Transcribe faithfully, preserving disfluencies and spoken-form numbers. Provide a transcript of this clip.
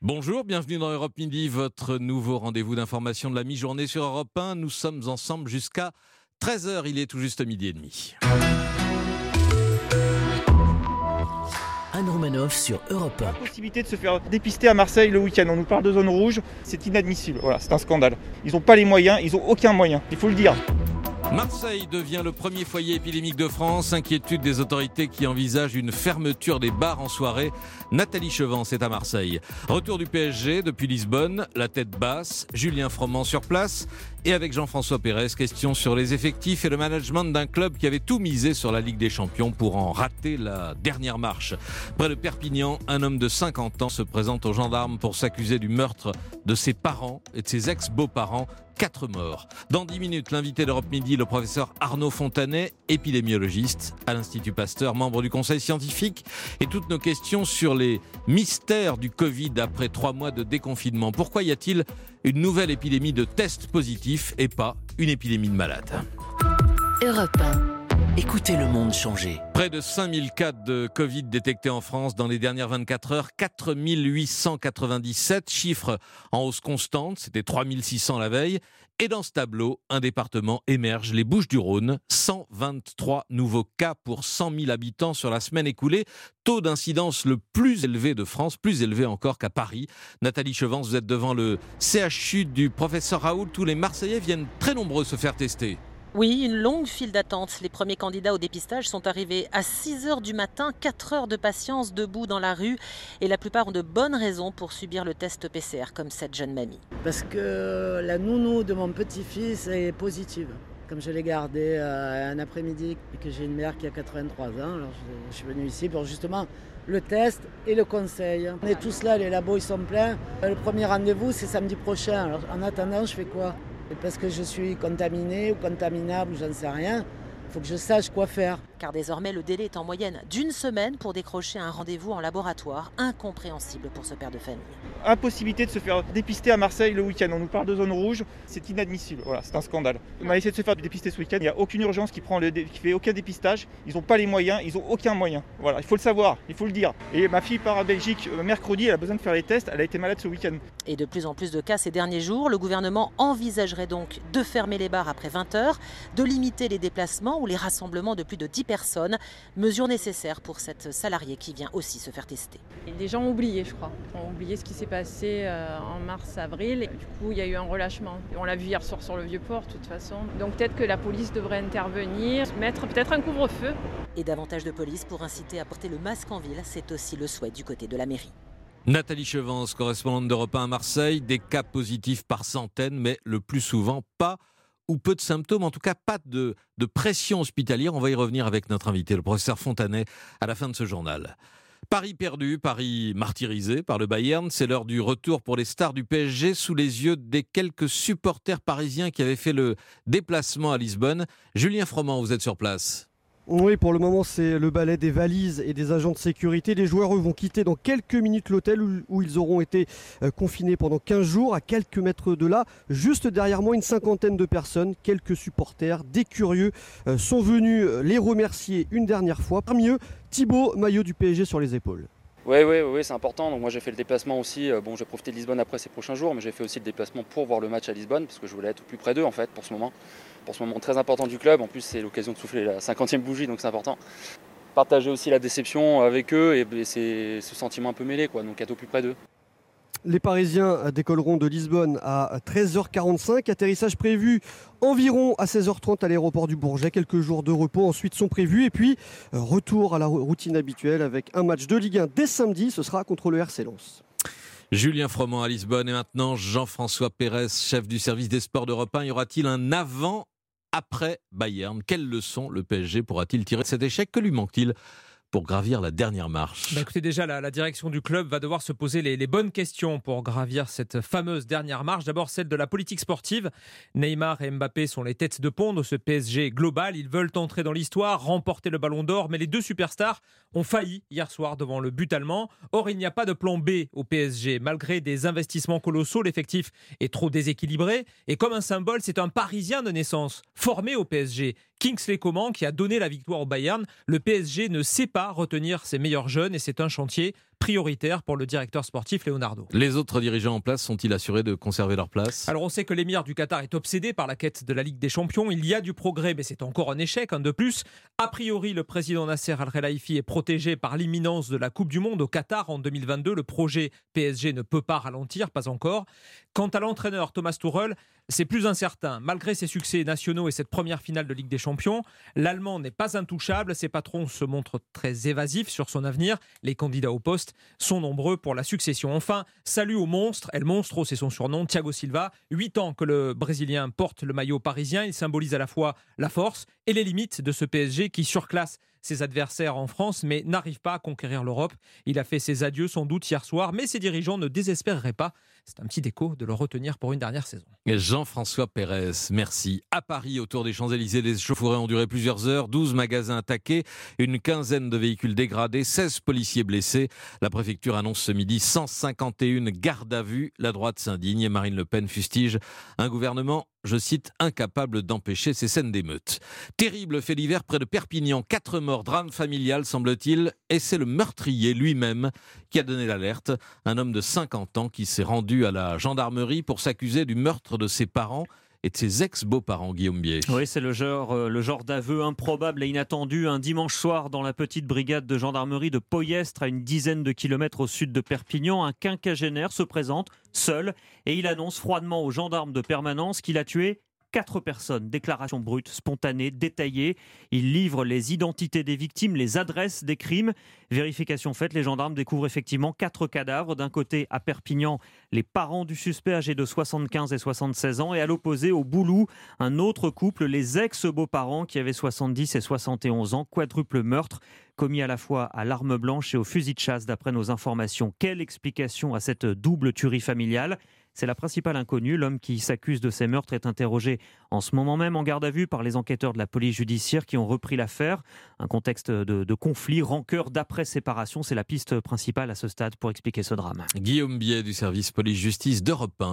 Bonjour, bienvenue dans Europe Midi, votre nouveau rendez-vous d'information de la mi-journée sur Europe un. Nous sommes ensemble jusqu'à treize heures, il est tout juste midi et demi. Anne Romanoff sur Europe un. La possibilité de se faire dépister à Marseille le week-end. On nous parle de zone rouge, c'est inadmissible. Voilà, c'est un scandale. Ils n'ont pas les moyens, ils n'ont aucun moyen, il faut le dire. Marseille devient le premier foyer épidémique de France. Inquiétude des autorités qui envisagent une fermeture des bars en soirée. Nathalie Chevance est à Marseille. Retour du P S G depuis Lisbonne, la tête basse. Julien Froment sur place. Et avec Jean-François Pérez, question sur les effectifs et le management d'un club qui avait tout misé sur la Ligue des Champions pour en rater la dernière marche. Près de Perpignan, un homme de cinquante ans se présente aux gendarmes pour s'accuser du meurtre de ses parents et de ses ex-beaux-parents. Quatre morts. Dans dix minutes, l'invité d'Europe Midi, le professeur Arnaud Fontanet, épidémiologiste à l'Institut Pasteur, membre du conseil scientifique, et toutes nos questions sur les mystères du Covid après trois mois de déconfinement. Pourquoi y a-t-il une nouvelle épidémie de tests positifs et pas une épidémie de malades ? Europe un. Écoutez le monde changer. Près de cinq mille cas de Covid détectés en France dans les dernières vingt-quatre heures, quatre mille huit cent quatre-vingt-dix-sept, chiffres en hausse constante, c'était trois mille six cents la veille. Et dans ce tableau, un département émerge, les Bouches-du-Rhône, cent vingt-trois nouveaux cas pour cent mille habitants sur la semaine écoulée. Taux d'incidence le plus élevé de France, plus élevé encore qu'à Paris. Nathalie Chevance, vous êtes devant le C H U du professeur Raoult. Tous les Marseillais viennent très nombreux se faire tester. Oui, une longue file d'attente. Les premiers candidats au dépistage sont arrivés à six heures du matin, quatre heures de patience debout dans la rue. Et la plupart ont de bonnes raisons pour subir le test P C R, comme cette jeune mamie. Parce que la nounou de mon petit-fils est positive. Comme je l'ai gardé euh, un après-midi et que j'ai une mère qui a quatre-vingt-trois ans, alors je, je suis venue ici pour justement le test et le conseil. On est tous là, les labos ils sont pleins. Le premier rendez-vous c'est samedi prochain. Alors en attendant, je fais quoi ? Parce que je suis contaminée ou contaminable ou j'en sais rien, il faut que je sache quoi faire. Car désormais, le délai est en moyenne d'une semaine pour décrocher un rendez-vous en laboratoire, incompréhensible pour ce père de famille. Impossibilité de se faire dépister à Marseille le week-end. On nous parle de zone rouge, c'est inadmissible. Voilà, c'est un scandale. On a essayé de se faire dépister ce week-end, il n'y a aucune urgence qui prend le dé... qui fait aucun dépistage. Ils n'ont pas les moyens, ils n'ont aucun moyen. Voilà, il faut le savoir, il faut le dire. Et ma fille part à Belgique mercredi, elle a besoin de faire les tests, elle a été malade ce week-end. Et de plus en plus de cas ces derniers jours, le gouvernement envisagerait donc de fermer les bars après vingt heures, de limiter les déplacements ou les rassemblements de plus de dix personnes. Mesure nécessaire pour cette salariée qui vient aussi se faire tester. Les gens ont oublié, je crois. Ont oublié ce qui s'est passé en mars-avril. Du coup, il y a eu un relâchement. On l'a vu hier soir sur le Vieux-Port, de toute façon. Donc peut-être que la police devrait intervenir, mettre peut-être un couvre-feu. Et davantage de police pour inciter à porter le masque en ville, c'est aussi le souhait du côté de la mairie. Nathalie Chevance, correspondante d'Europe un à Marseille, des cas positifs par centaines, mais le plus souvent pas ou peu de symptômes, en tout cas pas de, de pression hospitalière. On va y revenir avec notre invité, le professeur Fontanet, à la fin de ce journal. Paris perdu, Paris martyrisé par le Bayern, c'est l'heure du retour pour les stars du P S G sous les yeux des quelques supporters parisiens qui avaient fait le déplacement à Lisbonne. Julien Froment, vous êtes sur place. Oui, pour le moment, c'est le balai des valises et des agents de sécurité. Les joueurs, eux, vont quitter dans quelques minutes l'hôtel où, où ils auront été euh, confinés pendant quinze jours, à quelques mètres de là. Juste derrière moi, une cinquantaine de personnes, quelques supporters, des curieux, euh, sont venus les remercier une dernière fois. Parmi eux, Thibaut, maillot du P S G sur les épaules. Oui, oui, oui, c'est important. Donc moi j'ai fait le déplacement aussi. Bon, j'ai profité de Lisbonne après ces prochains jours, mais j'ai fait aussi le déplacement pour voir le match à Lisbonne parce que je voulais être au plus près d'eux en fait pour ce moment, pour ce moment très important du club. En plus, c'est l'occasion de souffler la cinquantième bougie, donc c'est important. Partager aussi la déception avec eux et, et c'est ce sentiment un peu mêlé, quoi. Donc être au plus près d'eux. Les Parisiens décolleront de Lisbonne à treize heures quarante-cinq. Atterrissage prévu environ à seize heures trente à l'aéroport du Bourget. Quelques jours de repos ensuite sont prévus. Et puis, retour à la routine habituelle avec un match de Ligue un dès samedi. Ce sera contre le R C Lens. Julien Froment à Lisbonne et maintenant Jean-François Pérez, chef du service des sports d'Europe un. Y aura-t-il un avant, après Bayern ? Quelle leçon le P S G pourra-t-il tirer de cet échec ? Que lui manque-t-il pour gravir la dernière marche? Bah écoutez, déjà, la, la direction du club va devoir se poser les, les bonnes questions pour gravir cette fameuse dernière marche. D'abord, celle de la politique sportive. Neymar et Mbappé sont les têtes de pont de ce P S G global. Ils veulent entrer dans l'histoire, remporter le ballon d'or, mais les deux superstars ont failli hier soir devant le but allemand. Or, il n'y a pas de plan B au P S G. Malgré des investissements colossaux, l'effectif est trop déséquilibré. Et comme un symbole, c'est un Parisien de naissance, formé au P S G, Kingsley Coman, qui a donné la victoire au Bayern. Le P S G ne sait pas retenir ses meilleurs jeunes et c'est un chantier prioritaire pour le directeur sportif Leonardo. Les autres dirigeants en place sont-ils assurés de conserver leur place ? Alors on sait que l'émir du Qatar est obsédé par la quête de la Ligue des Champions. Il y a du progrès, mais c'est encore un échec, un de plus. A priori, le président Nasser Al-Khelaifi est protégé par l'imminence de la Coupe du Monde au Qatar en deux mille vingt-deux. Le projet P S G ne peut pas ralentir, pas encore. Quant à l'entraîneur Thomas Tuchel, c'est plus incertain. Malgré ses succès nationaux et cette première finale de Ligue des Champions, l'Allemand n'est pas intouchable. Ses patrons se montrent très évasifs sur son avenir. Les candidats au poste sont nombreux pour la succession. Enfin, salut au monstre, El Monstro, c'est son surnom, Thiago Silva. Huit ans que le Brésilien porte le maillot parisien. Il symbolise à la fois la force et les limites de ce P S G qui surclasse ses adversaires en France, mais n'arrive pas à conquérir l'Europe. Il a fait ses adieux sans doute hier soir, mais ses dirigeants ne désespéreraient pas. C'est un petit déco de le retenir pour une dernière saison. Jean-François Pérez, merci. À Paris, autour des Champs-Élysées, les échauffourées ont duré plusieurs heures. douze magasins attaqués, une quinzaine de véhicules dégradés, seize policiers blessés. La préfecture annonce ce midi cent cinquante et un gardes à vue. La droite s'indigne. Marine Le Pen fustige un gouvernement, je cite, incapable d'empêcher ces scènes d'émeutes. Terrible fait divers près de Perpignan. Quatre morts, drame familial semble-t-il. Et c'est le meurtrier lui-même qui a donné l'alerte. Un homme de cinquante ans qui s'est rendu à la gendarmerie pour s'accuser du meurtre de ses parents et de ses ex-beaux-parents, Guillaume Bier. Oui, c'est le genre, euh, le genre d'aveu improbable et inattendu. Un dimanche soir, dans la petite brigade de gendarmerie de Poyestre, à une dizaine de kilomètres au sud de Perpignan, un quinquagénaire se présente seul et il annonce froidement aux gendarmes de permanence qu'il a tué quatre personnes. Déclaration brute, spontanée, détaillée. Il livre les identités des victimes, les adresses des crimes. Vérification faite, les gendarmes découvrent effectivement quatre cadavres. D'un côté, à Perpignan, les parents du suspect âgés de soixante-quinze et soixante-seize ans. Et à l'opposé, au Boulou, un autre couple, les ex-beaux-parents qui avaient soixante-dix et soixante et onze ans. Quadruple meurtre commis à la fois à l'arme blanche et au fusil de chasse, d'après nos informations. Quelle explication à cette double tuerie familiale ? C'est la principale inconnue. L'homme qui s'accuse de ces meurtres est interrogé en ce moment même en garde à vue par les enquêteurs de la police judiciaire qui ont repris l'affaire. Un contexte de, de conflit, rancœur d'après-séparation, c'est la piste principale à ce stade pour expliquer ce drame. Guillaume Bier du service police-justice d'Europe un.